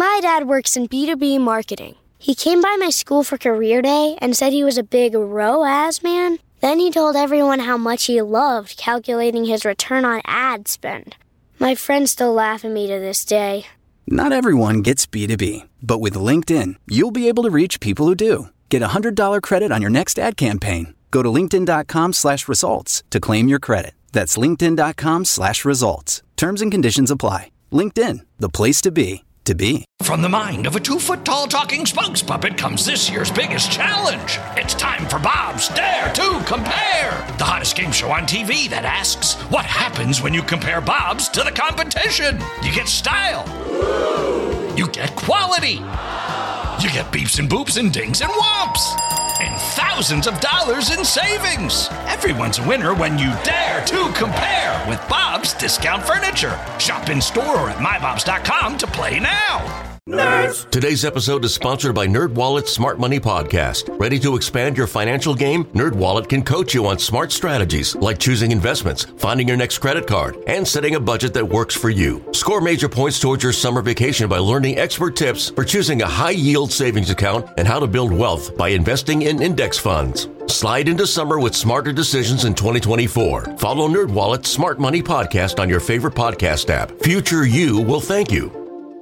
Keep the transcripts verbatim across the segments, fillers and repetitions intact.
My dad works in B two B marketing. He came by my school for career day and said he was a big R O A S man. Then he told everyone how much he loved calculating his return on ad spend. My friends still laugh at me to this day. Not everyone gets B two B, but with LinkedIn, you'll be able to reach people who do. Get a one hundred dollars credit on your next ad campaign. Go to linkedin.com slash results to claim your credit. That's linkedin.com slash results. Terms and conditions apply. LinkedIn, the place to be, to be. From the mind of a two-foot-tall talking spokes puppet comes this year's biggest challenge. It's time for Bob's Dare to Compare, the hottest game show on T V that asks, what happens when you compare Bob's to the competition? You get style. You get quality. You get beeps and boops and dings and whomps. And thousands of dollars in savings. Everyone's a winner when you dare to compare with Bob's Discount Furniture. Shop in store or at my bobs dot com to play now. Nerds! Today's episode is sponsored by NerdWallet's Smart Money Podcast. Ready to expand your financial game? NerdWallet can coach you on smart strategies like choosing investments, finding your next credit card, and setting a budget that works for you. Score major points towards your summer vacation by learning expert tips for choosing a high-yield savings account and how to build wealth by investing in index funds. Slide into summer with smarter decisions in twenty twenty-four. Follow NerdWallet's Smart Money Podcast on your favorite podcast app. Future you will thank you.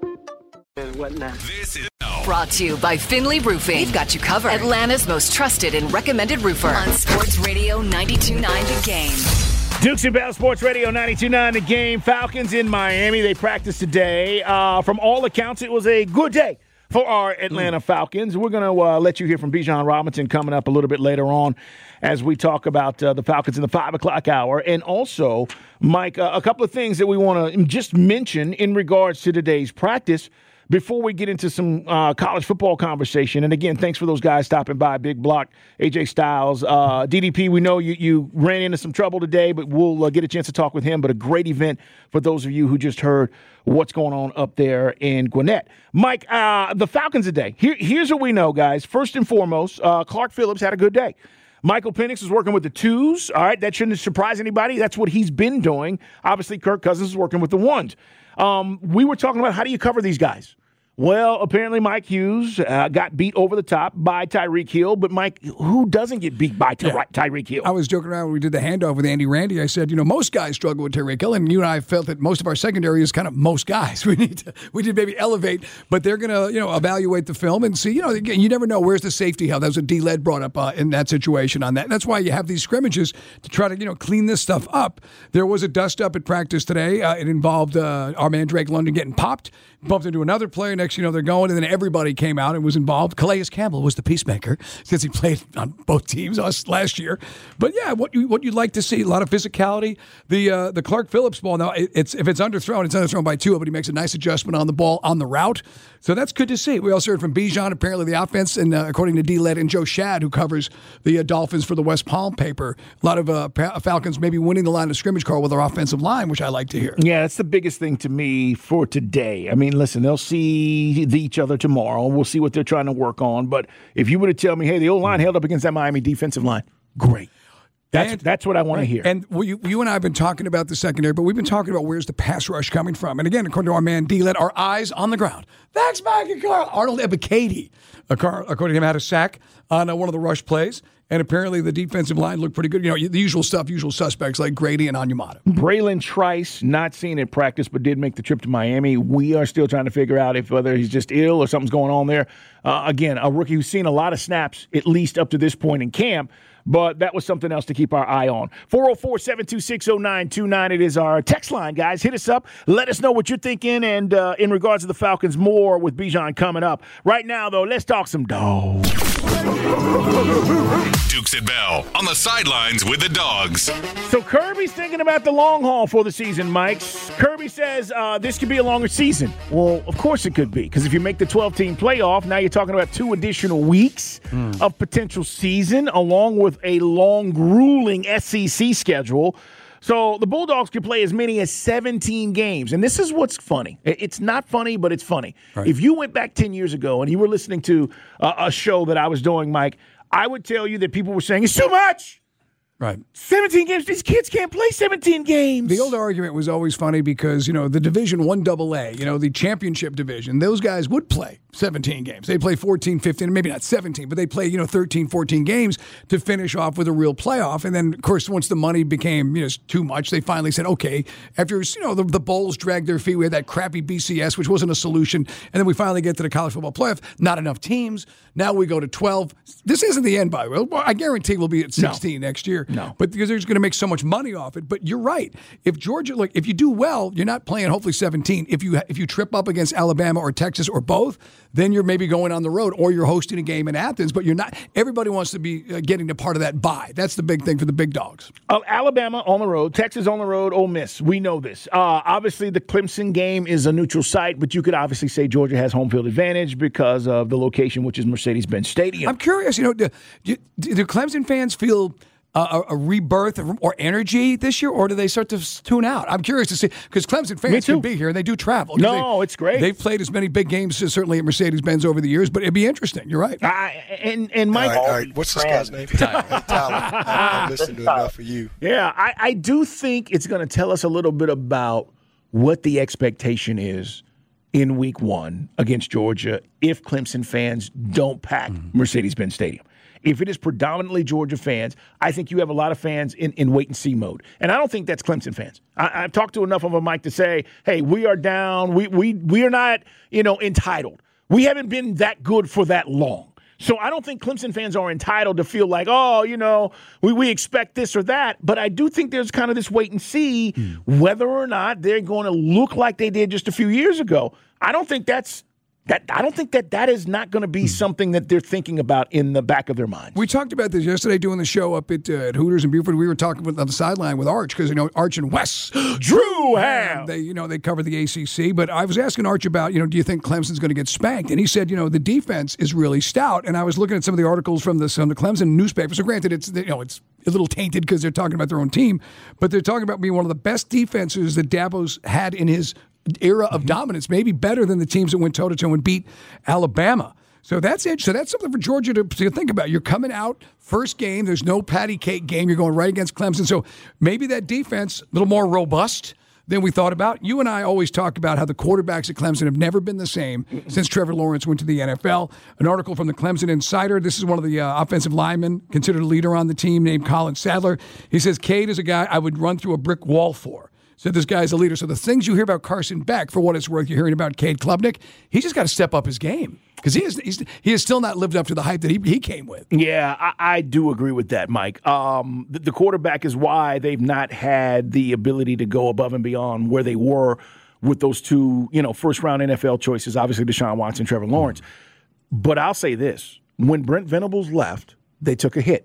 And whatnot. This is brought to you by Finley Roofing. We've got you covered. Atlanta's most trusted and recommended roofer on Sports Radio ninety-two point nine The Game. Dukes and Bell, Sports Radio ninety-two point nine The Game. Falcons in Miami. They practiced today. Uh, from all accounts, it was a good day for our Atlanta mm. Falcons. We're going to uh, let you hear from Bijan Robinson coming up a little bit later on as we talk about uh, the Falcons in the five o'clock hour. And also, Mike, uh, a couple of things that we want to just mention in regards to today's practice before we get into some uh, college football conversation. And again, thanks for those guys stopping by. Big Block, A J Styles, uh, D D P, we know you, you ran into some trouble today, but we'll uh, get a chance to talk with him. But a great event for those of you who just heard what's going on up there in Gwinnett. Mike, uh, the Falcons today. Here, here's what we know, guys. First and foremost, uh, Clark Phillips had a good day. Michael Penix is working with the twos. All right, that shouldn't surprise anybody. That's what he's been doing. Obviously, Kirk Cousins is working with the ones. Um, we were talking about how do you cover these guys? Well, apparently Mike Hughes uh, got beat over the top by Tyreek Hill. But, Mike, who doesn't get beat by Ty- yeah. Tyreek Hill? I was joking around when we did the handoff with Andy Randy. I said, you know, most guys struggle with Tyreek Hill. And you and I felt that most of our secondary is kind of most guys. We need to we need to maybe elevate. But they're going to, you know, evaluate the film and see, you know, again, you never know where's the safety help. That was what D-Led brought up uh, in that situation on that. That's why you have these scrimmages to try to, you know, clean this stuff up. There was a dust-up at practice today. Uh, it involved uh, our man Drake London getting popped, bumped into another player. Next, you know, they're going, and then everybody came out and was involved. Calais Campbell was the peacemaker since he played on both teams us last year. But yeah, what you what you'd like to see, a lot of physicality. The uh, the Clark Phillips ball now, it, it's if it's underthrown, it's underthrown by two, but he makes a nice adjustment on the ball on the route. So that's good to see. We also heard from Bijan, apparently the offense, and uh, according to D-Led and Joe Shad, who covers the uh, Dolphins for the West Palm paper, a lot of uh, Falcons maybe winning the line of scrimmage call with their offensive line, which I like to hear. Yeah, that's the biggest thing to me for today. I mean, listen, they'll see the, each other tomorrow. We'll see what they're trying to work on. But if you were to tell me, hey, the O-line held up against that Miami defensive line, great. That's and, that's what I want to hear. And we, you and I have been talking about the secondary, but we've been talking about where's the pass rush coming from. And again, according to our man D-Led, our eyes on the ground. That's Mike and Carl. Arnold Ebiketie, according to him, had a sack on uh, one of the rush plays. And apparently the defensive line looked pretty good. You know, the usual stuff, usual suspects like Grady and Onyemata. Braylon Trice, not seen at practice, but did make the trip to Miami. We are still trying to figure out if whether he's just ill or something's going on there. Uh, again, a rookie who's seen a lot of snaps, at least up to this point in camp. But that was something else to keep our eye on. four oh four, seven two six, oh nine two nine. It is our text line, guys. Hit us up. Let us know what you're thinking. And uh, in regards to the Falcons, more with Bijan coming up. Right now, though, let's talk some dogs. Dukes and Bell on the sidelines with the dogs. So Kirby's thinking about the long haul for the season, Mike. Kirby says uh, this could be a longer season. Well, of course it could be, because if you make the twelve-team playoff, now you're talking about two additional weeks mm. of potential season, along with a long, grueling S E C schedule. So the Bulldogs could play as many as seventeen games. And this is what's funny. It's not funny, but it's funny. Right. If you went back ten years ago and you were listening to a, a show that I was doing, Mike, I would tell you that people were saying, it's too much. Right. seventeen games. These kids can't play seventeen games. The old argument was always funny because, you know, the Division One double A, you know, the championship division, those guys would play seventeen games. They play fourteen, fifteen, maybe not seventeen, but they play, you know, thirteen, fourteen games to finish off with a real playoff. And then, of course, once the money became, you know, too much, they finally said, okay, after, you know, the, the bowls dragged their feet. We had that crappy B C S, which wasn't a solution. And then we finally get to the college football playoff. Not enough teams. Now we go to twelve. This isn't the end, by the way. Well, I guarantee we'll be at sixteen no. next year. No. But because they're just going to make so much money off it. But you're right. If Georgia, like, if you do well, you're not playing hopefully seventeen. If you if you trip up against Alabama or Texas or both, then you're maybe going on the road or you're hosting a game in Athens. But you're not. Everybody wants to be uh, getting a part of that bye. That's the big thing for the big dogs. Uh, Alabama on the road, Texas on the road, Ole Miss. We know this. Uh, obviously, the Clemson game is a neutral site, but you could obviously say Georgia has home field advantage because of the location, which is Mercedes-Benz Stadium. I'm curious. You know, do, do, do Clemson fans feel Uh, a, a rebirth or energy this year, or do they start to tune out? I'm curious to see, because Clemson fans can be here and they do travel. No, they, it's great. They've played as many big games, uh, certainly at Mercedes-Benz over the years, but it'd be interesting. You're right. I, and and Mike, all right, all right. What's this guy's name? Tyler. Hey, Tyler. I'm listening to enough for you. Yeah, I, I do think it's going to tell us a little bit about what the expectation is in week one against Georgia if Clemson fans don't pack mm-hmm. Mercedes-Benz Stadium. If it is predominantly Georgia fans, I think you have a lot of fans in, in wait-and-see mode. And I don't think that's Clemson fans. I, I've talked to enough of them, Mike, to say, hey, we are down. We we we are not, you know, entitled. We haven't been that good for that long. So I don't think Clemson fans are entitled to feel like, oh, you know, we, we expect this or that. But I do think there's kind of this wait-and-see mm. whether or not they're going to look like they did just a few years ago. I don't think that's That I don't think that that is not going to be something that they're thinking about in the back of their minds. We talked about this yesterday doing the show up at, uh, at Hooters in Buford. We were talking with, on the sideline with Arch because, you know, Arch and Wes Drew Ham. They, you know, they cover the A C C. But I was asking Arch about, you know, do you think Clemson's going to get spanked? And he said, you know, the defense is really stout. And I was looking at some of the articles from the, from the Clemson newspaper. So granted, it's, you know, it's a little tainted because they're talking about their own team. But they're talking about being one of the best defenses that Dabo's had in his era of dominance, maybe better than the teams that went toe-to-toe and beat Alabama. So that's it. So that's something for Georgia to, to think about. You're coming out, first game, there's no patty cake game. You're going right against Clemson. So maybe that defense, a little more robust than we thought about. You and I always talk about how the quarterbacks at Clemson have never been the same since Trevor Lawrence went to the N F L. An article from the Clemson Insider. This is one of the uh, offensive linemen considered a leader on the team named Colin Sadler. He says, Cade is a guy I would run through a brick wall for. So this guy's a leader. So the things you hear about Carson Beck, for what it's worth, you're hearing about Cade Klubnik, he's just got to step up his game because he, is, he's, he has still not lived up to the hype that he, he came with. Yeah, I, I do agree with that, Mike. Um, the, the quarterback is why they've not had the ability to go above and beyond where they were with those two, you know, first-round N F L choices, obviously Deshaun Watson, Trevor Lawrence. But I'll say this. When Brent Venables left, they took a hit.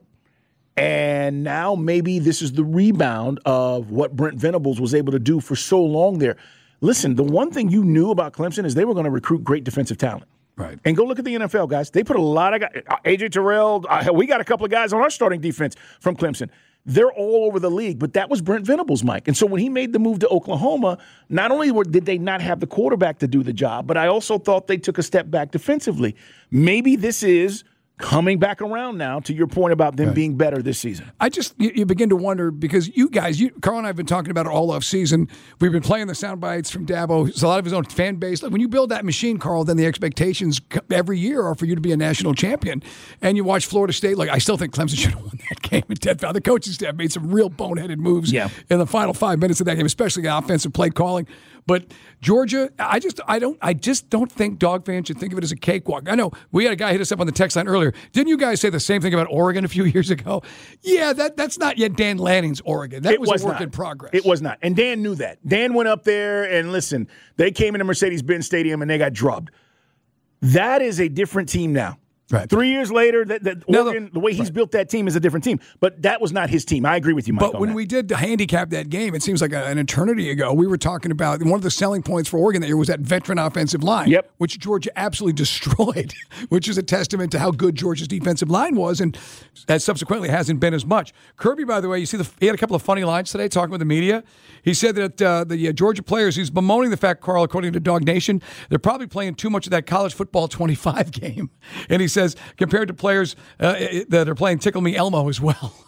And now maybe this is the rebound of what Brent Venables was able to do for so long there. Listen, the one thing you knew about Clemson is they were going to recruit great defensive talent. Right. And go look at the N F L, guys. They put a lot of guys. A J Terrell, uh, we got a couple of guys on our starting defense from Clemson. They're all over the league, but that was Brent Venables, Mike. And so when he made the move to Oklahoma, not only were, did they not have the quarterback to do the job, but I also thought they took a step back defensively. Maybe this is coming back around now to your point about them right. being better this season. I just, you, you begin to wonder because you guys, you, Carl and I have been talking about it all off season. We've been playing the sound bites from Dabo. It's a lot of his own fan base. Like when you build that machine, Carl, then the expectations every year are for you to be a national champion. And you watch Florida State, like I still think Clemson should have won that game at Dead Foul. The coaching staff made some real boneheaded moves yeah. in the final five minutes of that game, especially the offensive play calling. But Georgia, I just, I don't, I just don't think dog fans should think of it as a cakewalk. I know we had a guy hit us up on the text line earlier. Didn't you guys say the same thing about Oregon a few years ago? Yeah, that that's not yet Dan Lanning's Oregon. That it was, was a work not. in progress. It was not, and Dan knew that. Dan went up there and listen. They came into Mercedes-Benz Stadium and they got drubbed. That is a different team now. Right. Three years later, that, that Oregon, no, the way he's right. built that team is a different team. But that was not his team. I agree with you, Mike. But on when that. we did handicap that game, it seems like a, an eternity ago, we were talking about one of the selling points for Oregon that year was that veteran offensive line, yep. which Georgia absolutely destroyed, which is a testament to how good Georgia's defensive line was, and that subsequently hasn't been as much. Kirby, by the way, you see, the, he had a couple of funny lines today talking with the media. He said that uh, the uh, Georgia players, he's bemoaning the fact, Carl, according to Dog Nation, they're probably playing too much of that college football twenty-five game. And he says, compared to players uh, that are playing Tickle Me Elmo as well.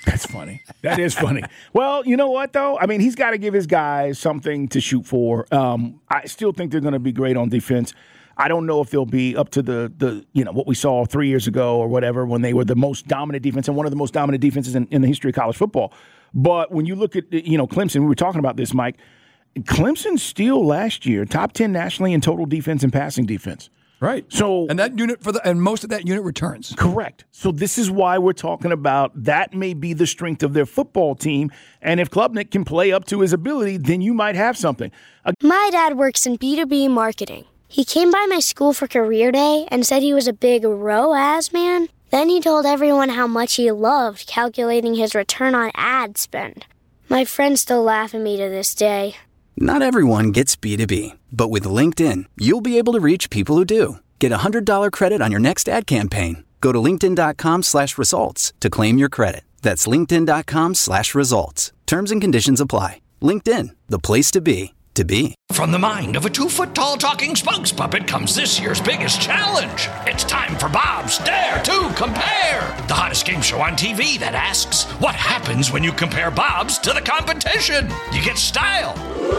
That's funny. That is funny. Well, you know what, though? I mean, he's got to give his guys something to shoot for. Um, I still think they're going to be great on defense. I don't know if they'll be up to the, the you know, what we saw three years ago or whatever when they were the most dominant defense and one of the most dominant defenses in, in the history of college football. But when you look at, you know, Clemson, we were talking about this, Mike. Clemson still last year, top ten nationally in total defense and passing defense. Right. So and that unit for the and most of that unit returns. Correct. So this is why we're talking about that may be the strength of their football team. And if Klubnik can play up to his ability, then you might have something. My dad works in B two B marketing. He came by my school for career day and said he was a big R O A S man. Then he told everyone how much he loved calculating his return on ad spend. My friends still laugh at me to this day. Not everyone gets B two B, but with LinkedIn, you'll be able to reach people who do. Get a one hundred dollars credit on your next ad campaign. Go to linkedin.com slash results to claim your credit. That's linkedin.com slash results. Terms and conditions apply. LinkedIn, the place to be, to be. From the mind of a two-foot-tall talking spokes puppet comes this year's biggest challenge. It's time for Bob's Dare to Compare, the hottest game show on T V that asks, what happens when you compare Bob's to the competition? You get style.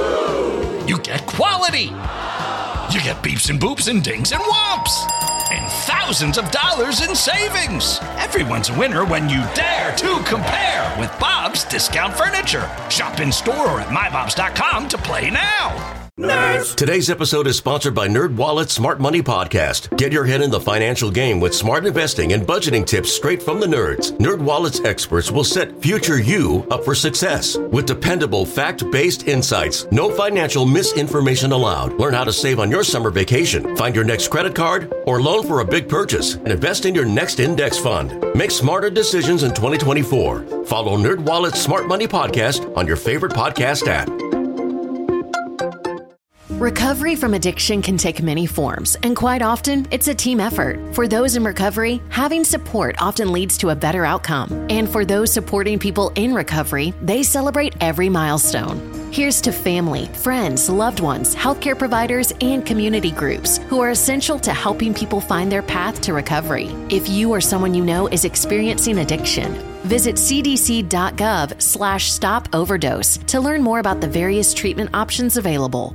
You get quality. You get beeps and boops and dings and whomps. And thousands of dollars in savings. Everyone's a winner when you dare to compare with Bob's Discount Furniture. Shop in store or at my bobs dot com to play now. Nerds. Today's episode is sponsored by NerdWallet's Smart Money Podcast. Get your head in the financial game with smart investing and budgeting tips straight from the nerds. NerdWallet's experts will set future you up for success. With dependable, fact-based insights, no financial misinformation allowed. Learn how to save on your summer vacation, find your next credit card, or loan for a big purchase, and invest in your next index fund. Make smarter decisions in twenty twenty-four. Follow NerdWallet's Smart Money Podcast on your favorite podcast app. Recovery from addiction can take many forms, and quite often, it's a team effort. For those in recovery, having support often leads to a better outcome. And for those supporting people in recovery, they celebrate every milestone. Here's to family, friends, loved ones, healthcare providers, and community groups who are essential to helping people find their path to recovery. If you or someone you know is experiencing addiction, visit cdc.gov slash stop overdose to learn more about the various treatment options available.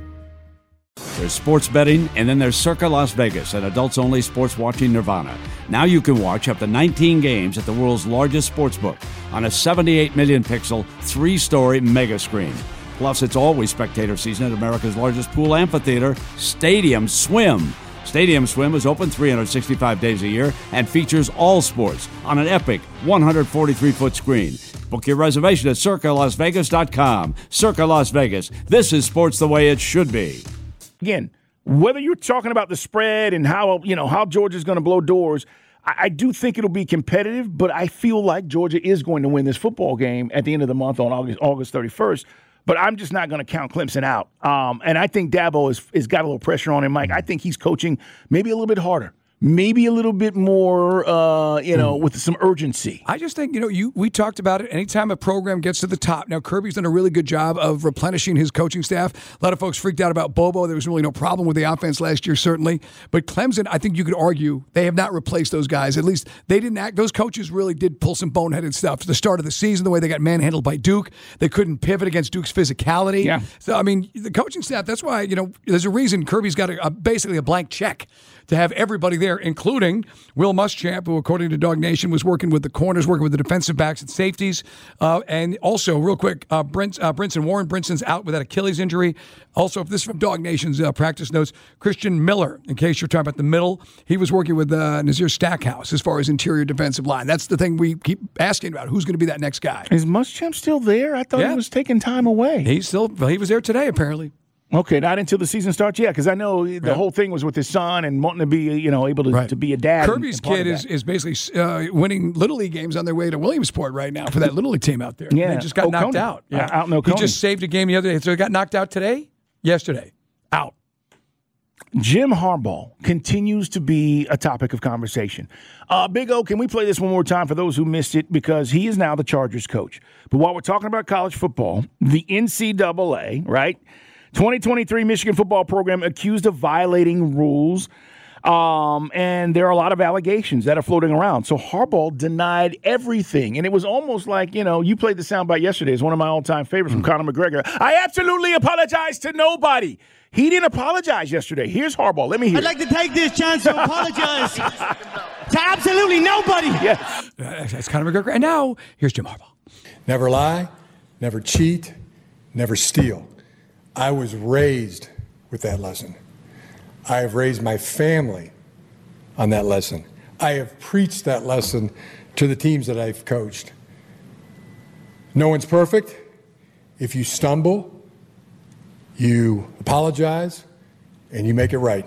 There's sports betting, and then there's Circa Las Vegas, an adults-only sports watching nirvana. Now you can watch up to nineteen games at the world's largest sportsbook on a seventy-eight million pixel, three-story mega screen. Plus, it's always spectator season at America's largest pool amphitheater, Stadium Swim. Stadium Swim is open three hundred sixty-five days a year and features all sports on an epic one hundred forty-three foot screen. Book your reservation at circa las vegas dot com. Circa Las Vegas. This is sports the way it should be. Again, whether you're talking about the spread and how, you know, how Georgia's going to blow doors, I, I do think it'll be competitive, but I feel like Georgia is going to win this football game at the end of the month on August, August thirty-first. But I'm just not going to count Clemson out. Um, and I think Dabo has, has got a little pressure on him, Mike. I think he's coaching maybe a little bit harder. Maybe a little bit more, uh, you know, with some urgency. I just think, you know, you we talked about it. Anytime a program gets to the top, now Kirby's done a really good job of replenishing his coaching staff. A lot of folks freaked out about Bobo. There was really no problem with the offense last year, certainly. But Clemson, I think you could argue they have not replaced those guys. At least they didn't act. Those coaches really did pull some boneheaded stuff. At the start of the season, the way they got manhandled by Duke, they couldn't pivot against Duke's physicality. Yeah. So, I mean, the coaching staff, that's why, you know, there's a reason Kirby's got a, a, basically a blank check to have everybody there, including Will Muschamp, who, according to Dog Nation, was working with the corners, working with the defensive backs and safeties. Uh, and also, real quick, uh, Brent, uh, Brinson Warren. Brinson's out with that Achilles injury. Also, if this is from Dog Nation's uh, practice notes, Christian Miller, in case you're talking about the middle, he was working with uh, Nazir Stackhouse as far as interior defensive line. That's the thing we keep asking about. Who's going to be that next guy? Is Muschamp still there? I thought Yeah. he was taking time away. He's still, well, he was there today, apparently. Okay, not until the season starts yet, because I know the Right. whole thing was with his son and wanting to be, you know, able to, Right. to be a dad. Kirby's and, and part kid of is, that. is basically uh, winning Little League games on their way to Williamsport right now for that Little League team out there. Yeah. They just got knocked Oconee. out. Uh, out in He Oconee. just saved a game the other day. So he got knocked out today? Yesterday. Out. Jim Harbaugh continues to be a topic of conversation. Uh, Big O, can we play this one more time for those who missed it? Because he is now the Chargers coach. But while we're talking about college football, the N C double A, right? twenty twenty-three Michigan football program accused of violating rules. Um, and there are a lot of allegations that are floating around. So Harbaugh denied everything. And it was almost like, you know, you played the soundbite yesterday. It's one of my all-time favorites mm. from Conor McGregor. I absolutely apologize to nobody. He didn't apologize yesterday. Here's Harbaugh. Let me hear I'd like to take this chance to apologize to absolutely nobody. Yes. Uh, that's Conor McGregor. And now, here's Jim Harbaugh. Never lie, never cheat, never steal. I was raised with that lesson. I have raised my family on that lesson. I have preached that lesson to the teams that I've coached. No one's perfect. If you stumble, you apologize, and you make it right.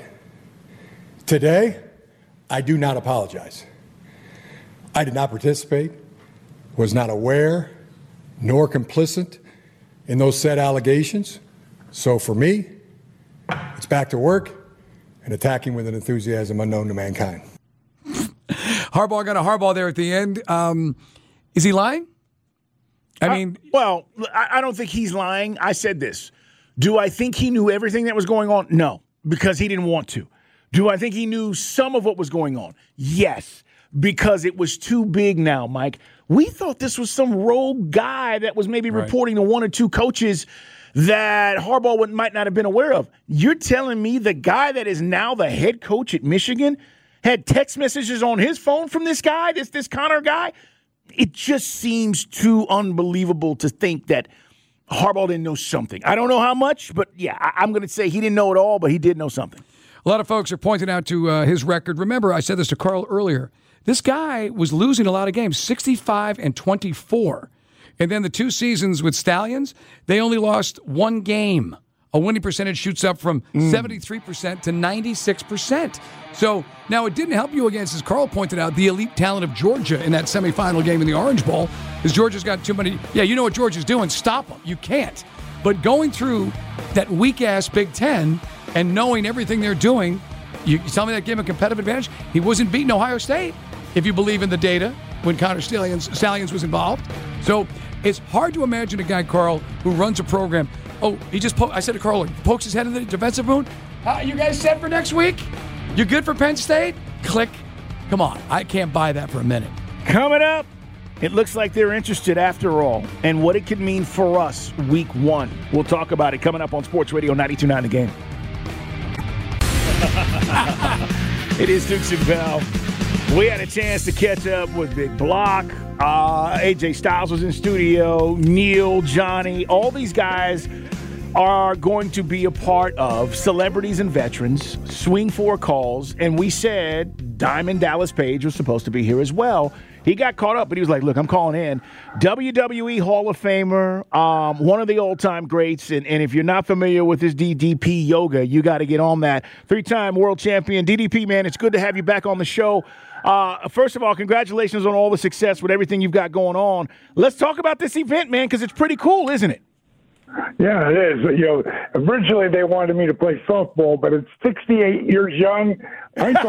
Today, I do not apologize. I did not participate, was not aware, nor complicit in those said allegations. So for me, it's back to work and attacking with an enthusiasm unknown to mankind. Harbaugh got a Harbaugh there at the end. Um, is he lying? I mean, uh, well, I, I don't think he's lying. I said this. Do I think he knew everything that was going on? No, because he didn't want to. Do I think he knew some of what was going on? Yes, because it was too big now, Mike. We thought this was some rogue guy that was maybe right. reporting to one or two coaches that Harbaugh would, might not have been aware of. You're telling me the guy that is now the head coach at Michigan had text messages on his phone from this guy, this this Conor guy? It just seems too unbelievable to think that Harbaugh didn't know something. I don't know how much, but yeah, I, I'm going to say he didn't know it all, but he did know something. A lot of folks are pointing out to uh, his record. Remember, I said this to Carl earlier. This guy was losing a lot of games, sixty-five and twenty-four. And then the two seasons with Stallions, they only lost one game. A winning percentage shoots up from mm. seventy-three percent to ninety-six percent. So now it didn't help you against, as Carl pointed out, the elite talent of Georgia in that semifinal game in the Orange Bowl, because Georgia's got too many. Yeah, you know what Georgia's doing. Stop them. You can't. But going through that weak-ass Big Ten and knowing everything they're doing, you, you tell me that gave him a competitive advantage? He wasn't beating Ohio State, if you believe in the data, when Connor Stallions, Stallions was involved. So it's hard to imagine a guy, Carl, who runs a program. Oh, he just, po- I said to Carl, he pokes his head in the defensive moon. Uh, you guys set for next week? You good for Penn State? Click. Come on. I can't buy that for a minute. Coming up, it looks like they're interested after all, and what it could mean for us week one. We'll talk about it coming up on Sports Radio ninety-two point nine The Game. It is Dukes and Bell. We had a chance to catch up with Big Block. Uh, A J Styles was in studio. Neil, Johnny, all these guys are going to be a part of Celebrities and Veterans, Swing Four Calls, and we said Diamond Dallas Page was supposed to be here as well. He got caught up, but he was like, look, I'm calling in. W W E Hall of Famer, um, one of the all-time greats, and, and if you're not familiar with his D D P yoga, you got to get on that. Three-time world champion. D D P, man, it's good to have you back on the show. Uh, first of all, congratulations on all the success with everything you've got going on. Let's talk about this event, man, because it's pretty cool, isn't it? Yeah, it is. You know, originally they wanted me to play softball, but at sixty-eight years young, I ain't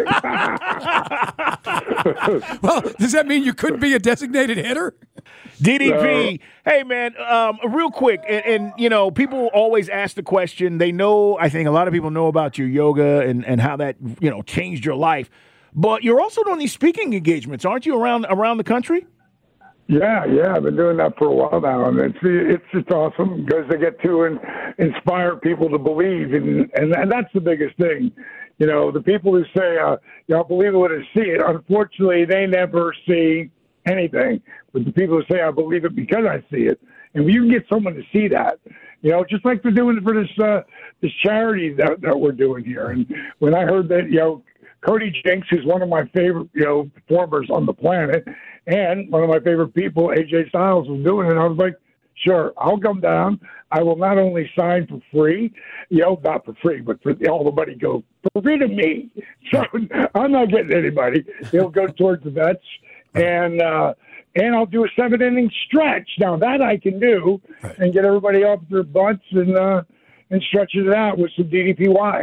throwing anything. Well, does that mean you couldn't be a designated hitter? D D P, uh, hey, man, um, real quick, and, and, you know, people always ask the question. They know, I think a lot of people know about your yoga and, and how that, you know, changed your life. But you're also doing these speaking engagements, aren't you, around around the country? Yeah, yeah, I've been doing that for a while now, and it's it's just awesome because they get to in, inspire people to believe, and, and and that's the biggest thing. You know, the people who say, uh, you know, believe it when I see it, unfortunately, they never see anything. But the people who say, I believe it because I see it, and when you can get someone to see that, you know, just like they're doing it for this uh, this charity that, that we're doing here. And when I heard that, you know, Cody Jinks, who's one of my favorite, you know, performers on the planet, and one of my favorite people, A J Styles, was doing it. And I was like, sure, I'll come down. I will not only sign for free, you know, not for free, but for all the money go for free to me. So I'm not getting anybody. It'll go towards the vets. And, uh, and I'll do a seven inning stretch. Now that I can do and get everybody off their butts and, uh, and stretch it out with some D D P Y.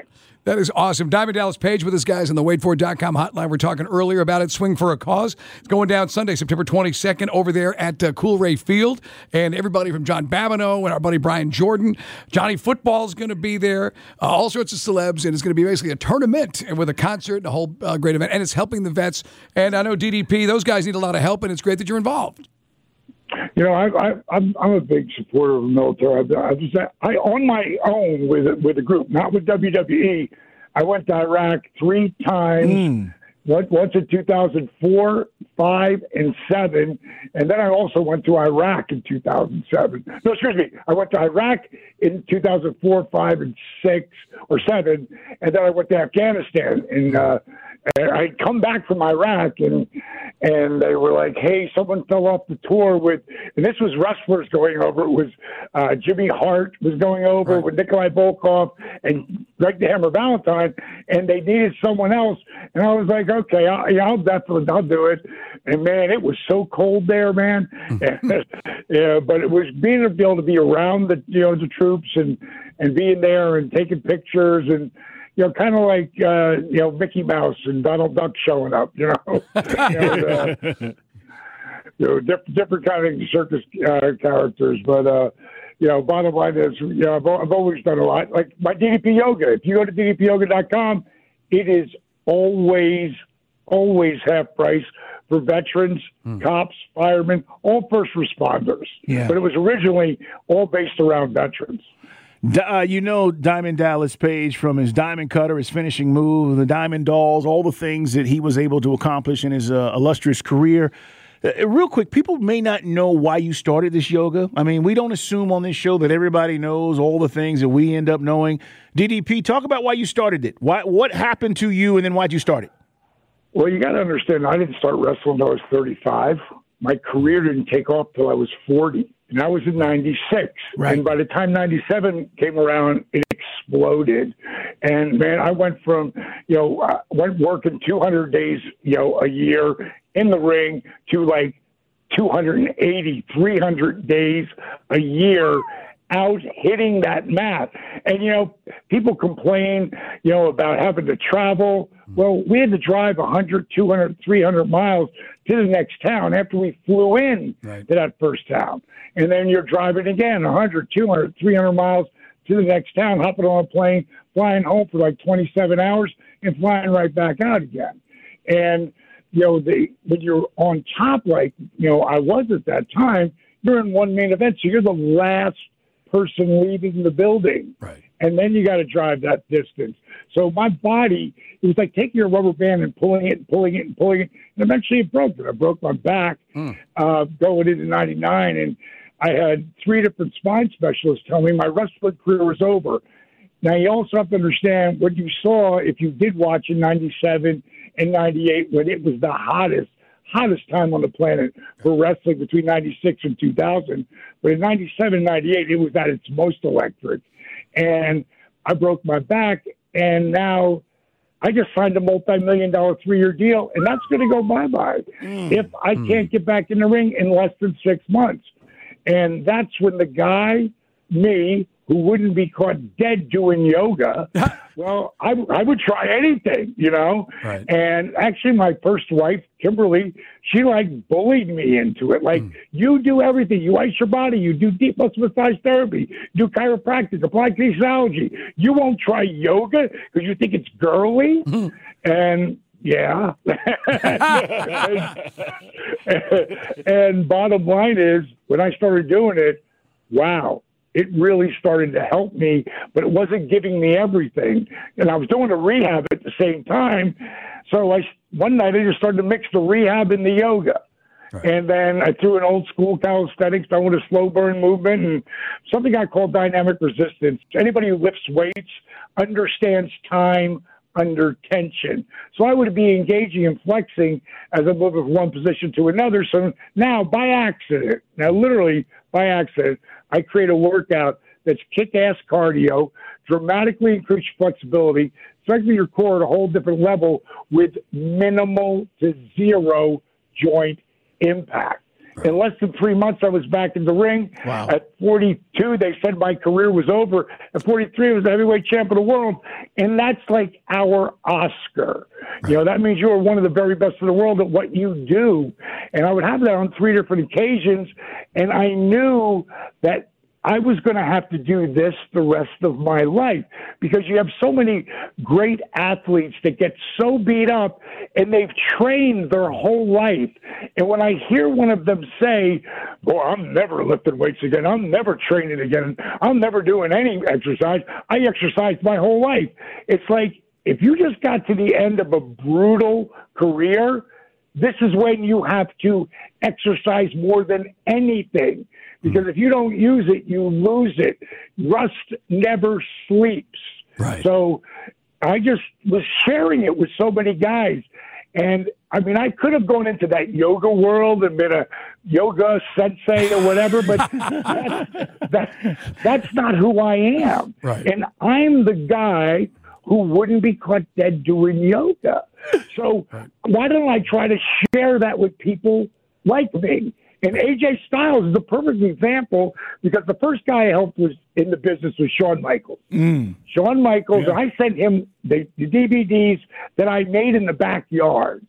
That is awesome. Diamond Dallas Page with us, guys, on the wait for it dot com hotline. We're talking earlier about it. Swing for a Cause. It's going down Sunday, September twenty-second, over there at uh, Coolray Field. And everybody from John Babineau and our buddy Brian Jordan. Johnny Football's going to be there. Uh, all sorts of celebs. And it's going to be basically a tournament and with a concert and a whole uh, great event. And it's helping the vets. And I know D D P, those guys need a lot of help, and it's great that you're involved. You know, I, I, I'm I'm a big supporter of the military. I, I just I on my own with with a group, not with W W E. I went to Iraq three times. Mm. Once, once in two thousand four, five, and seven, and then I also went to Iraq in two thousand seven. No, excuse me. I went to Iraq in two thousand four, five, and six or seven, and then I went to Afghanistan. And uh, I'd come back from Iraq, and and they were like, "Hey, someone fell off the tour with," and this was wrestlers going over. It was uh, Jimmy Hart was going over right. with Nikolai Volkov and Greg the Hammer Valentine, and they needed someone else. And I was like, "Okay, I'll, yeah, I'll definitely I'll do it." And man, it was so cold there, man. yeah, but it was being able to be around the you know the troops and and being there and taking pictures and. You know, kind of like, uh, you know, Mickey Mouse and Donald Duck showing up, you know. you know, uh, you know diff- different kind of circus uh, characters. But, uh, you know, bottom line is, you know, I've, I've always done a lot. Like my D D P Yoga. If you go to D D P yoga dot com, it is always, always half price for veterans, mm. cops, firemen, all first responders. Yeah. But it was originally all based around veterans. Uh, you know Diamond Dallas Page from his diamond cutter, his finishing move, the diamond dolls, all the things that he was able to accomplish in his uh, illustrious career. Uh, real quick, people may not know why you started this yoga. I mean, we don't assume on this show that everybody knows all the things that we end up knowing. D D P, talk about why you started it. Why, what happened to you, and then why'd you start it? Well, you got to understand, I didn't start wrestling until I was thirty-five. My career didn't take off till I was forty. And I was in ninety-six. Right. And by the time ninety-seven came around, it exploded. And, man, I went from, you know, I went working two hundred days, you know, a year in the ring to like two hundred eighty, three hundred days a year out hitting that mat. And, you know, people complain, you know, about having to travel. Well, we had to drive one hundred, two hundred, three hundred miles to the next town after we flew in right. to that first town. And then you're driving again one hundred, two hundred, three hundred miles to the next town, hopping on a plane, flying home for like twenty-seven hours and flying right back out again. And, you know, the, when you're on top, like, you know, I was at that time, you're in one main event. So you're the last person leaving the building. Right. And then you got to drive that distance. So my body, it was like taking a rubber band and pulling it and pulling it and pulling it. And eventually it broke. And I broke my back mm. uh, going into ninety-nine. And I had three different spine specialists tell me my wrestling career was over. Now, you also have to understand what you saw if you did watch in ninety-seven and ninety-eight when it was the hottest, hottest time on the planet for wrestling between ninety-six and two thousand. But in ninety-seven, ninety-eight, it was at its most electric. And I broke my back, and now I just signed a multi-million dollar three-year deal, and that's going to go bye-bye mm. if I mm. can't get back in the ring in less than six months. And that's when the guy, me, who wouldn't be caught dead doing yoga, well, I, I would try anything, you know? Right. And actually, my first wife, Kimberly, she, like, bullied me into it. Like, mm. you do everything. You ice your body. You do deep muscle massage therapy. You do chiropractic, applied kinesiology. You won't try yoga because you think it's girly? Mm. And... Yeah. and, and bottom line is, when I started doing it, wow, it really started to help me, but it wasn't giving me everything. And I was doing a rehab at the same time. So I, one night I just started to mix the rehab and the yoga. Right. And then I threw an old school calisthenics down with a slow burn movement and something I call dynamic resistance. Anybody who lifts weights understands time under tension. So I would be engaging and flexing as I move from one position to another. So now, by accident, now literally by accident, I create a workout that's kick-ass cardio, dramatically increase flexibility, strengthen your core at a whole different level with minimal to zero joint impact. In less than three months, I was back in the ring. Wow. At forty-two, they said my career was over. At forty-three, I was the heavyweight champion of the world. And that's like our Oscar. You know, that means you are one of the very best in the world at what you do. And I would have that on three different occasions. And I knew that I was going to have to do this the rest of my life because you have so many great athletes that get so beat up and they've trained their whole life. And when I hear one of them say, "Boy, I'm never lifting weights again. I'm never training again. I'm never doing any exercise. I exercised my whole life." It's like, if you just got to the end of a brutal career, this is when you have to exercise more than anything. Because if you don't use it, you lose it. Rust never sleeps. Right. So I just was sharing it with so many guys. And, I mean, I could have gone into that yoga world and been a yoga sensei or whatever, but that's, that's, that's not who I am. Right. And I'm the guy who wouldn't be caught dead doing yoga. So right. why don't I try to share that with people like me? And A J Styles is a perfect example because the first guy I helped was in the business was Shawn Michaels. Mm. Shawn Michaels, Yeah. I sent him the, the D V Ds that I made in the backyard.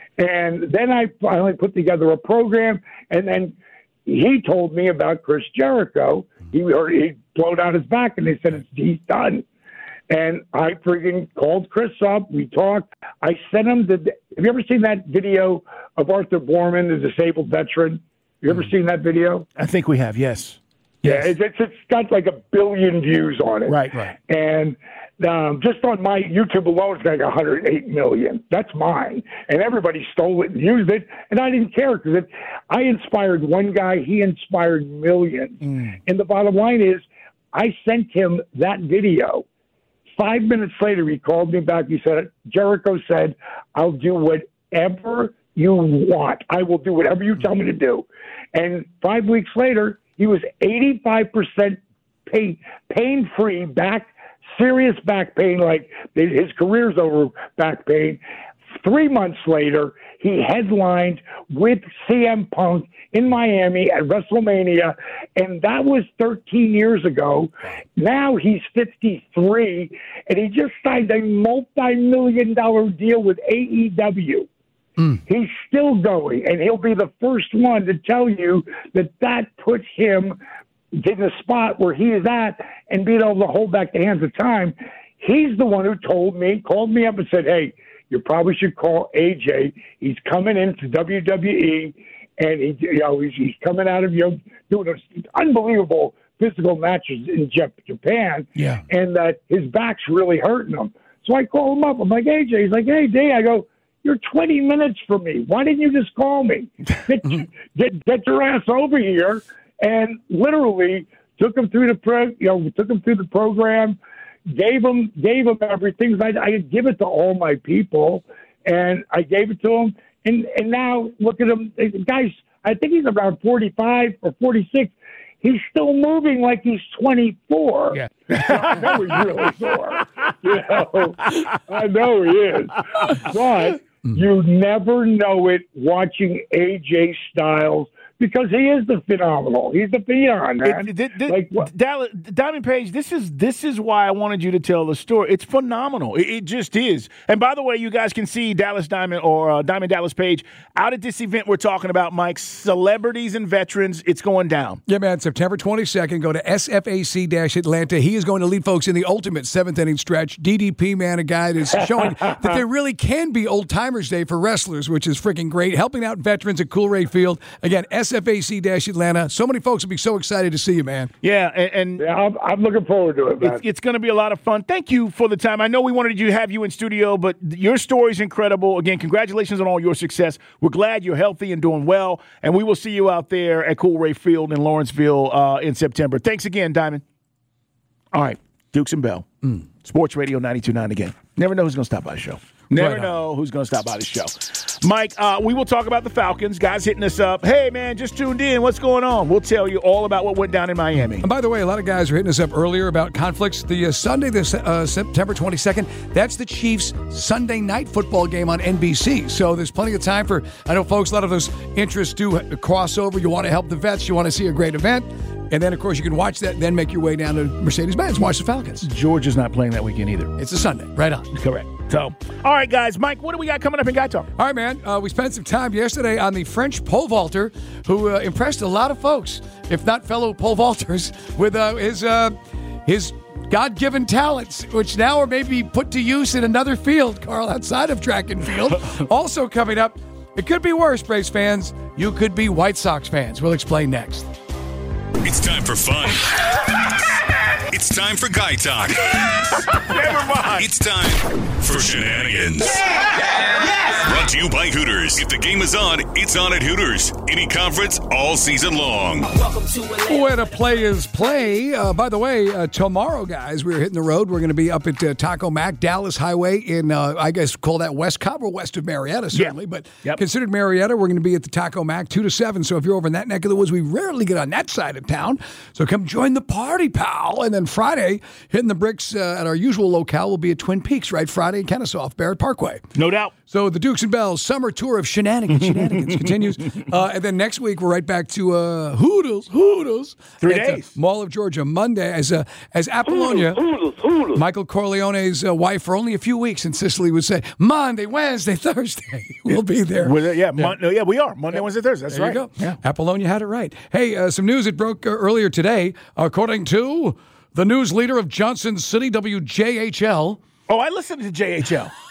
And then I finally put together a program, and then he told me about Chris Jericho. He heard he'd blown out his back, and they said, it's, he's done. And I freaking called Chris up. We talked. I sent him the. Have you ever seen that video of Arthur Borman, the disabled veteran? You ever seen that video? I think we have, yes. Yeah, it's, it's, it's got like a billion views on it. Right, right. And um, just on my YouTube alone, it's like one hundred eight million. That's mine. And everybody stole it and used it, and I didn't care because I inspired one guy. He inspired millions. Mm. And the bottom line is I sent him that video. Five minutes later, he called me back. He said, Jericho said, I'll do whatever you want. I will do whatever you tell me to do. And five weeks later, he was eighty-five percent pain, pain-free, back, serious back pain, like his career's over back pain. Three months later, he headlined with C M Punk in Miami at WrestleMania, and that was thirteen years ago. Now he's fifty-three, and he just signed a multi-million dollar deal with A E W. Mm. He's still going, and he'll be the first one to tell you that that puts him in the spot where he is at and being able to hold back the hands of time. He's the one who told me, called me up and said, hey, you probably should call A J. He's coming into W W E, and he, you know, he's, he's coming out of, you know, doing unbelievable physical matches in Japan, yeah. and that uh, his back's really hurting him. So I call him up. I'm like, A J. He's like, hey, D. I go, you're twenty minutes from me. Why didn't you just call me? Get, get, get your ass over here. And literally took him through the pro, you know, took him through the program, gave him gave him everything. I, I give it to all my people, and I gave it to him. And and now look at him, the guy's. I think he's around forty-five or forty-six. He's still moving like he's twenty-four. Yeah. So I know he's really sore. You know, I know he is. But you never know it watching A J Styles because he is the phenomenal. He's the phenom, man. It, it, it, like, what? Dallas, Diamond Page, this is this is why I wanted you to tell the story. It's phenomenal. It, it just is. And by the way, you guys can see Dallas Diamond or uh, Diamond Dallas Page out at this event we're talking about, Mike. Celebrities and veterans. It's going down. Yeah, man. September twenty-second. Go to S F A C Atlanta. He is going to lead folks in the ultimate seventh inning stretch. D D P, man, a guy that's showing that there really can be old timers day for wrestlers, which is freaking great. Helping out veterans at Coolray Field. Again, S F A C Atlanta. So many folks will be so excited to see you, man. Yeah, and, and yeah, I'm, I'm looking forward to it, man. It's, it's going to be a lot of fun. Thank you for the time. I know we wanted you to have you in studio, but your story is incredible. Again, congratulations on all your success. We're glad you're healthy and doing well, and we will see you out there at Coolray Field in Lawrenceville uh, in September. Thanks again, Diamond. All right, Dukes and Bell, mm. Sports Radio ninety-two point nine again. Never know who's going to stop by the show. Never right know who's going to stop by the show. Mike, uh, we will talk about the Falcons. Guys hitting us up. Hey, man, just tuned in. What's going on? We'll tell you all about what went down in Miami. And by the way, a lot of guys are hitting us up earlier about conflicts. The uh, Sunday, the uh, September twenty-second, that's the Chiefs' Sunday night football game on N B C. So there's plenty of time for, I know, folks, a lot of those interests do cross over. You want to help the vets. You want to see a great event. And then, of course, you can watch that, then make your way down to Mercedes-Benz, watch the Falcons. Georgia's not playing that weekend either. It's a Sunday. Right on. Correct. So, all right, guys. Mike, what do we got coming up in Guy Talk? All right, man. Uh, we spent some time yesterday on the French pole vaulter who uh, impressed a lot of folks, if not fellow pole vaulters, with uh, his uh, his God-given talents, which now are maybe put to use in another field, Carl, outside of track and field. Also coming up, it could be worse, Braves fans. You could be White Sox fans. We'll explain next. It's time for fun. It's time for Guy Talk. Never mind. It's time for shenanigans. Yeah! Yes! Brought to you by Hooters. If the game is on, it's on at Hooters. Any conference, all season long. Where to play is play. Uh, by the way, uh, tomorrow, guys, we're hitting the road. We're going to be up at uh, Taco Mac, Dallas Highway in, uh, I guess, call that West Cobb or west of Marietta, certainly. Yeah. But yep. Considered Marietta, we're going to be at the Taco Mac two to seven. So if you're over in that neck of the woods, we rarely get on that side of town. So come join the party, pal. And then Friday, hitting the bricks uh, at our usual locale will be at Twin Peaks, right? Friday in Kennesaw, Barrett Parkway. No doubt. So the Dukes and Bells summer tour of shenanigans, shenanigans continues. Uh, and then next week, we're right back to uh, Hootles, Hootles. Three at, days. Uh, Mall of Georgia, Monday, as uh, as Apollonia, Hootles, Hootles. Michael Corleone's uh, wife for only a few weeks in Sicily would say, Monday, Wednesday, Thursday, we'll be there. Well, yeah, yeah. Mon- yeah, we are. Monday, yeah. Wednesday, Thursday. That's there right. You go. Yeah. Apollonia had it right. Hey, uh, some news that broke uh, earlier today, according to the news leader of Johnson City, W J H L. Oh, I listened to J H L.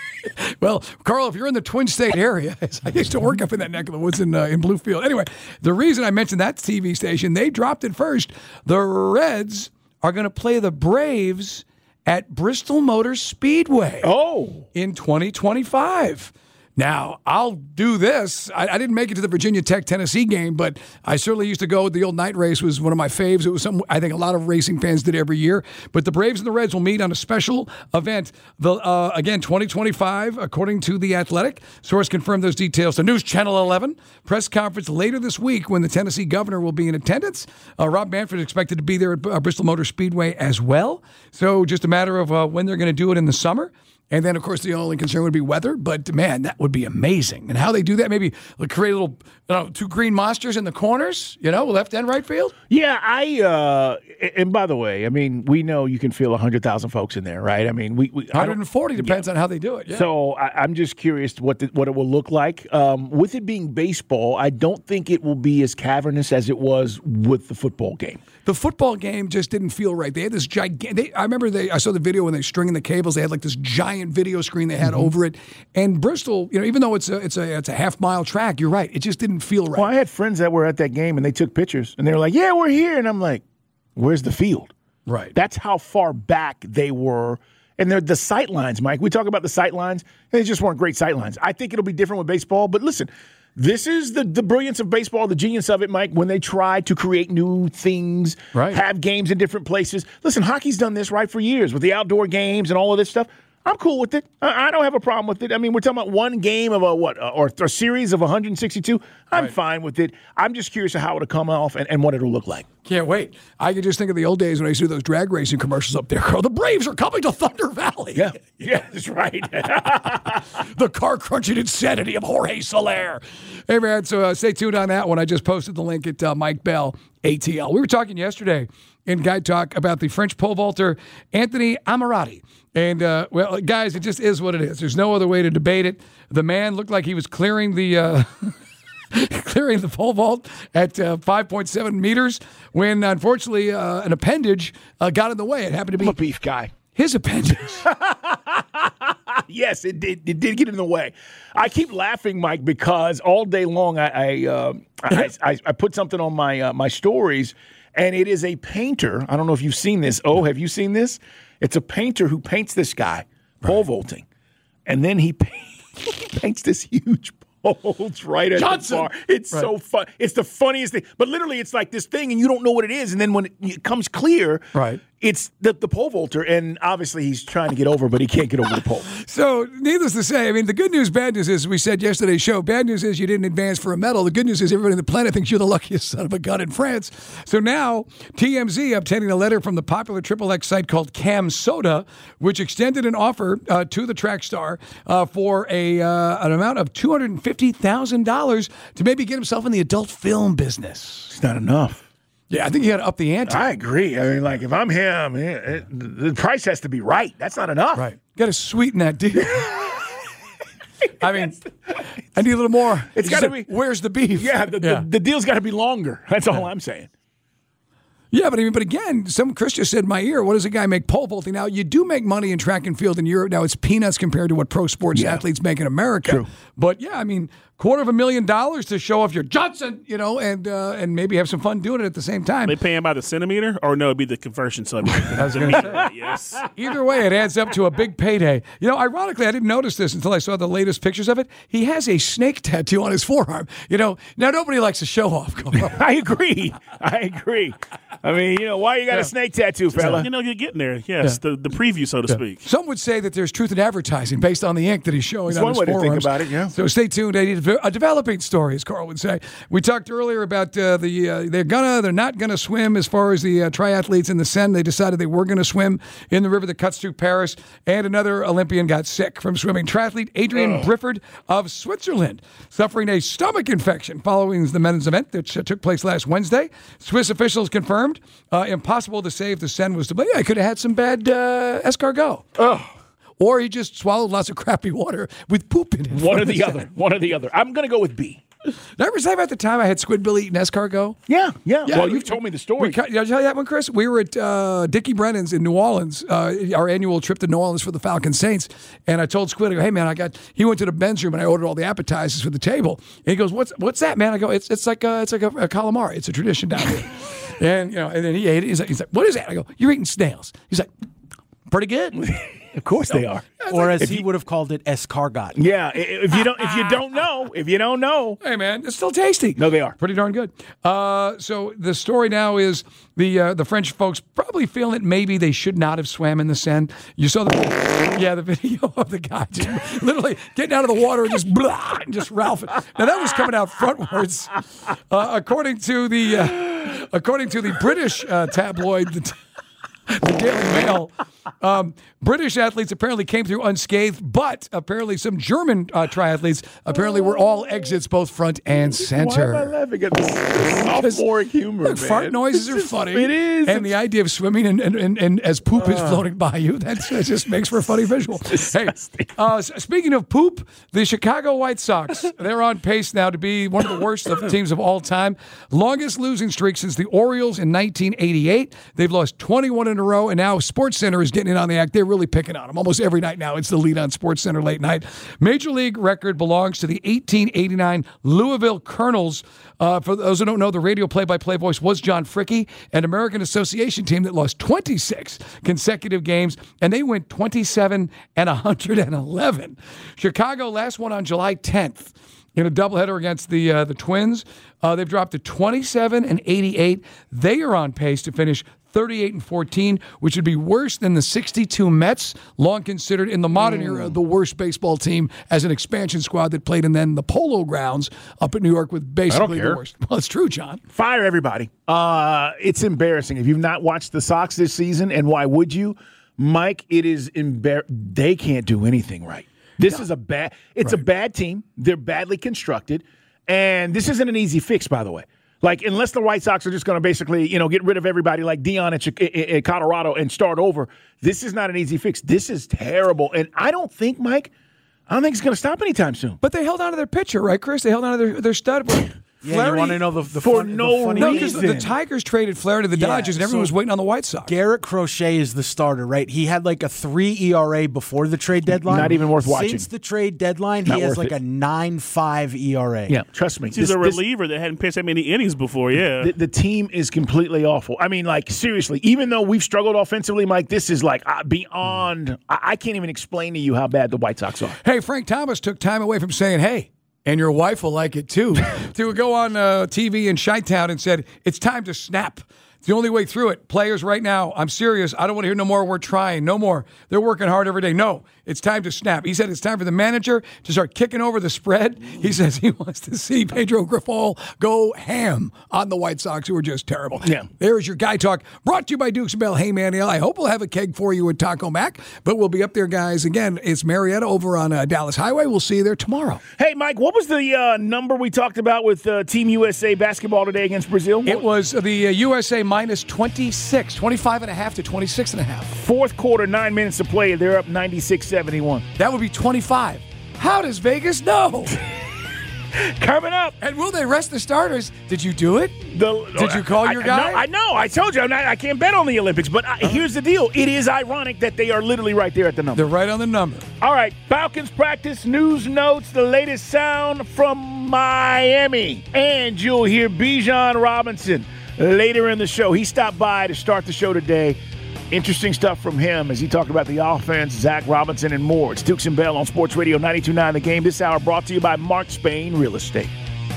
Well, Carl, if you're in the Twin State area, I used to work up in that neck of the woods in, uh, in Bluefield. Anyway, the reason I mentioned that T V station, they dropped it first. The Reds are going to play the Braves at Bristol Motor Speedway. Oh. In twenty twenty-five. Now, I'll do this. I, I didn't make it to the Virginia Tech-Tennessee game, but I certainly used to go. The old night race was one of my faves. It was something I think a lot of racing fans did every year. But the Braves and the Reds will meet on a special event. The uh, again, twenty twenty-five, according to The Athletic. Source confirmed those details to News Channel eleven. Press conference later this week when the Tennessee governor will be in attendance. Uh, Rob Manfred is expected to be there at uh, Bristol Motor Speedway as well. So just a matter of uh, when they're going to do it in the summer. And then, of course, the only concern would be weather. But, man, that would be amazing. And how they do that, maybe create a little, you know, two green monsters in the corners, you know, left and right field. Yeah, I, uh, and by the way, I mean, we know you can feel one hundred thousand folks in there, right? I mean, we. we one hundred forty depends yeah. on how they do it. Yeah. So I, I'm just curious what the, what it will look like. Um, with it being baseball, I don't think it will be as cavernous as it was with the football game. The football game just didn't feel right. They had this gigantic. I remember they. I saw the video when they were stringing the cables. They had like this giant video screen they had mm-hmm. over it. And Bristol, you know, even though it's a it's a it's a half mile track, you're right. It just didn't feel right. Well, I had friends that were at that game and they took pictures and they were like, "Yeah, we're here," and I'm like, "Where's the field?" Right. That's how far back they were. And they're the sight lines, Mike. We talk about the sight lines. They just weren't great sight lines. I think it'll be different with baseball. But listen, this is the, the brilliance of baseball, the genius of it, Mike, when they try to create new things, right. have games in different places. Listen, hockey's done this, right, for years with the outdoor games and all of this stuff. I'm cool with it. I don't have a problem with it. I mean, we're talking about one game of a what, or a series of one hundred sixty-two. I'm right. fine with it. I'm just curious of how it'll come off and, and what it'll look like. Can't wait. I can just think of the old days when I used to do those drag racing commercials up there. Oh, the Braves are coming to Thunder Valley. Yeah, yeah, that's right. The car crunching insanity of Jorge Soler. Hey, man, so uh, stay tuned on that one. I just posted the link at uh, Mike Bell, A T L. We were talking yesterday in Guy Talk about the French pole vaulter, Anthony Ammirati. And, uh, well, guys, it just is what it is. There's no other way to debate it. The man looked like he was clearing the uh, clearing the pole vault at uh, five point seven meters when, unfortunately, uh, an appendage uh, got in the way. It happened to be I'm a beef guy. His appendage. Yes, it did. It did get in the way. I keep laughing, Mike, because all day long I I, uh, I, I, I put something on my uh, my stories, and it is a painter. I don't know if you've seen this. Oh, have you seen this? It's a painter who paints this guy pole vaulting, and then he paints this huge poles right at Johnson. the bar. It's Right. so fun. It's the funniest thing. But literally, it's like this thing, and you don't know what it is. And then when it, it comes clear, Right. It's the, the pole vaulter, and obviously he's trying to get over, but he can't get over the pole. So, needless to say, I mean, the good news, bad news is, we said yesterday's show, bad news is you didn't advance for a medal. The good news is everybody on the planet thinks you're the luckiest son of a gun in France. So now, T M Z obtaining a letter from the popular Triple X site called Cam Soda, which extended an offer uh, to the track star uh, for a uh, an amount of two hundred fifty thousand dollars to maybe get himself in the adult film business. It's not enough. Yeah, I think you got to up the ante. I agree. I mean, like, if I'm him, it, it, the price has to be right. That's not enough. Right. Got to sweeten that deal. I mean, I need a little more. It's got to be. Where's the beef? Yeah, the, yeah. the, the deal's got to be longer. That's all I'm saying. Yeah, but I mean, but again, some Chris just said in my ear, what does a guy make pole vaulting? Now, you do make money in track and field in Europe. Now, it's peanuts compared to what pro sports yeah. athletes make in America. True. But yeah, I mean, quarter of a million dollars to show off your Johnson, you know, and uh, and maybe have some fun doing it at the same time. They pay him by the centimeter, or no, it'd be the conversion subject. I was going to say. Yes. Either way, it adds up to a big payday. You know, ironically, I didn't notice this until I saw the latest pictures of it. He has a snake tattoo on his forearm. You know, now nobody likes to show off. I agree. I agree. I mean, you know, why you got yeah. a snake tattoo, fella? You know, you're getting there. Yes, yeah. the, the preview, so to yeah. speak. Some would say that there's truth in advertising based on the ink that he's showing That's on one his way forearms. to think about it, yeah. So stay tuned. I need a developing story, as Carl would say. We talked earlier about uh, the uh, they're gonna, they're not gonna swim as far as the uh, triathletes in the Seine. They decided they were gonna swim in the river that cuts through Paris, and another Olympian got sick from swimming. Triathlete Adrian oh. Brifford of Switzerland suffering a stomach infection following the men's event that uh, took place last Wednesday. Swiss officials confirmed uh, impossible to say if the Seine was to blame. Yeah, I could have had some bad uh, escargot. Oh. Or he just swallowed lots of crappy water with poop in it. One or the other. One or the other. I'm going to go with B. Did I ever say about the time I had Squidbilly eating escargot? Yeah, yeah. yeah well, we, you've told me the story. We, did I tell you that one, Chris? We were at uh, Dickie Brennan's in New Orleans, uh, our annual trip to New Orleans for the Falcon Saints. And I told Squid, I go, hey, man, I got, he went to the men's room and I ordered all the appetizers for the table. And he goes, what's what's that, man? I go, it's it's like a, it's like a, a calamari. It's a tradition down here. and, you know, and then he ate it. He's like, he's like, what is that? I go, you're eating snails. He's like, pretty good. Of course they are. Or as if he you, would have called it, escargot. Yeah, if you don't, if you don't know, if you don't know, hey man, it's still tasty. No, they are pretty darn good. Uh, so the story now is the uh, the French folks probably feeling that maybe they should not have swam in the Seine. You saw the yeah the video of the guy just literally getting out of the water and just blah, and just Ralph. Now that was coming out frontwards, uh, according to the uh, according to the British uh, tabloid. The t- The Daily Mail. Um, British athletes apparently came through unscathed, but apparently some German uh, triathletes apparently were all exits, both front and center. Why am I laughing at this, this sophomore humor, look, man? fart noises This are is, funny. It is. And the idea of swimming and, and, and, and as poop uh, is floating by you, that's, that just makes for a funny visual. Hey, uh, speaking of poop, the Chicago White Sox, they're on pace now to be one of the worst of teams of all time. Longest losing streak since the Orioles in nineteen eighty-eight. They've lost twenty-one in a row, and now SportsCenter is getting in on the act. They're really picking on them. Almost every night now, it's the lead on SportsCenter late night. Major League record belongs to the eighteen eighty-nine Louisville Colonels. Uh, for those who don't know, the radio play-by-play voice was John Fricke, an American Association team that lost twenty-six consecutive games, and they went twenty-seven and one hundred eleven. Chicago last won on July tenth. In a doubleheader against the uh, the Twins. Uh, they've dropped to twenty-seven and eighty-eight. They are on pace to finish thirty-eight and fourteen, which would be worse than the sixty-two Mets, long considered in the modern mm. era the worst baseball team as an expansion squad that played in then the Polo Grounds up in New York with basically the worst. Well, it's true, John. Fire everybody. Uh, it's embarrassing. If you've not watched the Sox this season, and why would you? Mike, it is embar- they can't do anything right. This no. is a bad it's right. a bad team. They're badly constructed. And this isn't an easy fix, by the way. Like, unless the White Sox are just going to basically, you know, get rid of everybody like Dion in, in Colorado and start over, this is not an easy fix. This is terrible. And I don't think, Mike, I don't think it's going to stop anytime soon. But they held on to their pitcher, right, Chris? They held on to their, their stud. Yeah, Flaherty, you want to know the, the for fun, no the funny reason. No, because the, the Tigers traded Flaherty to the yeah, Dodgers, and everyone so was waiting on the White Sox. Garrett Crochet is the starter, right? He had like a three E R A before the trade deadline. Not even worth watching. Since the trade deadline, Not he has like it. a nine five E R A. Yeah, trust me. He's this, a reliever this, that hadn't pitched that many innings before, yeah. The, the team is completely awful. I mean, like, seriously, even though we've struggled offensively, Mike, this is like uh, beyond – I can't even explain to you how bad the White Sox are. Hey, Frank Thomas took time away from saying, hey, and your wife will like it too, to go on uh, T V in Chi-Town and said, it's time to snap. It's the only way through it. Players right now, I'm serious. I don't want to hear no more. We're trying. No more. They're working hard every day. No, it's time to snap. He said it's time for the manager to start kicking over the spread. He says he wants to see Pedro Grifol go ham on the White Sox, who are just terrible. Yeah. There's your Guy Talk, brought to you by Dukes and Bell. Hey, Manny, I hope we'll have a keg for you at Taco Mac, but we'll be up there, guys. Again, it's Marietta over on uh, Dallas Highway. We'll see you there tomorrow. Hey, Mike, what was the uh, number we talked about with uh, Team U S A basketball today against Brazil? It was the uh, U S A minus twenty-six, twenty-five and a half to twenty-six and a half. Fourth quarter, nine minutes to play. They're up ninety-six seventy-one. That would be twenty-five. How does Vegas know? Coming up. And will they rest the starters? Did you do it? The, Did you call I, your I, guy? No, I know. I told you. I'm not, I can't bet on the Olympics. But I, uh-huh. here's the deal. It is ironic that they are literally right there at the number. They're right on the number. All right. Falcons practice, news notes, the latest sound from Miami. And you'll hear Bijan Robinson later in the show. He stopped by to start the show today. Interesting stuff from him as he talked about the offense, Zach Robinson, and more. It's Dukes and Bell on Sports Radio ninety-two point nine The Game. This hour brought to you by Mark Spain Real Estate.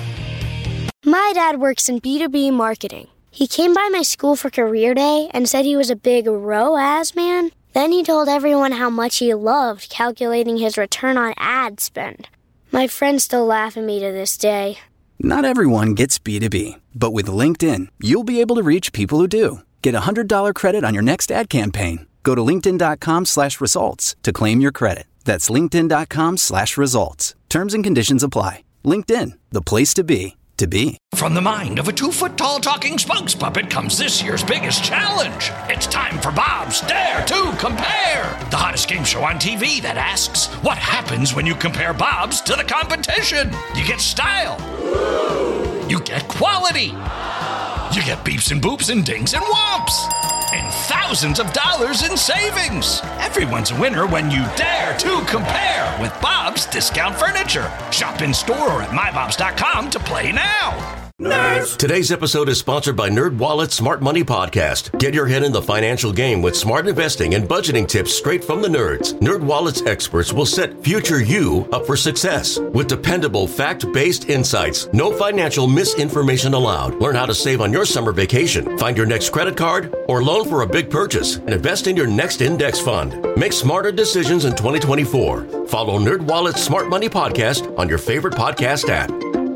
My dad works in B two B marketing. He came by my school for career day and said he was a big R O A S man. Then he told everyone how much he loved calculating his return on ad spend. My friends still laugh at me to this day. Not everyone gets B two B, but with LinkedIn, you'll be able to reach people who do. Get a one hundred dollars credit on your next ad campaign. Go to linkedin.com slash results to claim your credit. That's linkedin.com slash results. Terms and conditions apply. LinkedIn, the place to be, to be. From the mind of a two-foot-tall talking spokes puppet comes this year's biggest challenge. It's time for Bob's Dare to Compare, the hottest game show on T V that asks, what happens when you compare Bob's to the competition? You get style. You get quality. You get beeps and boops and dings and whomps. And thousands of dollars in savings. Everyone's a winner when you dare to compare with Bob's Discount Furniture. Shop in store or at my bobs dot com to play now. Nerds! Today's episode is sponsored by NerdWallet's Smart Money Podcast. Get your head in the financial game with smart investing and budgeting tips straight from the nerds. NerdWallet's experts will set future you up for success with dependable, fact-based insights. No financial misinformation allowed. Learn how to save on your summer vacation, find your next credit card, or loan for a big purchase, and invest in your next index fund. Make smarter decisions in twenty twenty-four. Follow NerdWallet's Smart Money Podcast on your favorite podcast app.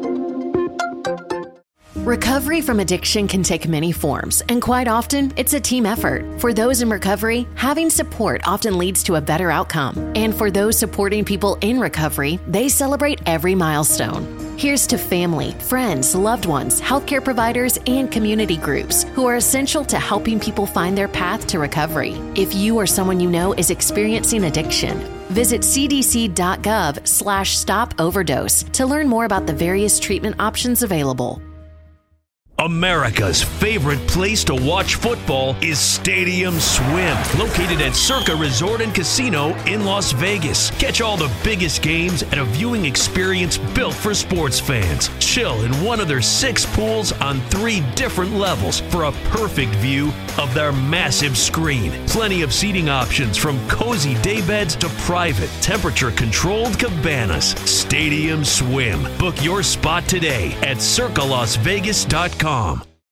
Recovery from addiction can take many forms, and quite often, it's a team effort. For those in recovery, having support often leads to a better outcome. And for those supporting people in recovery, they celebrate every milestone. Here's to family, friends, loved ones, healthcare providers, and community groups who are essential to helping people find their path to recovery. If you or someone you know is experiencing addiction, visit cdc.gov slash stop overdose to learn more about the various treatment options available. America's favorite place to watch football is Stadium Swim, located at Circa Resort and Casino in Las Vegas. Catch all the biggest games at a viewing experience built for sports fans. Chill in one of their six pools on three different levels for a perfect view of their massive screen. Plenty of seating options from cozy daybeds to private, temperature-controlled cabanas. Stadium Swim. Book your spot today at circa las vegas dot com.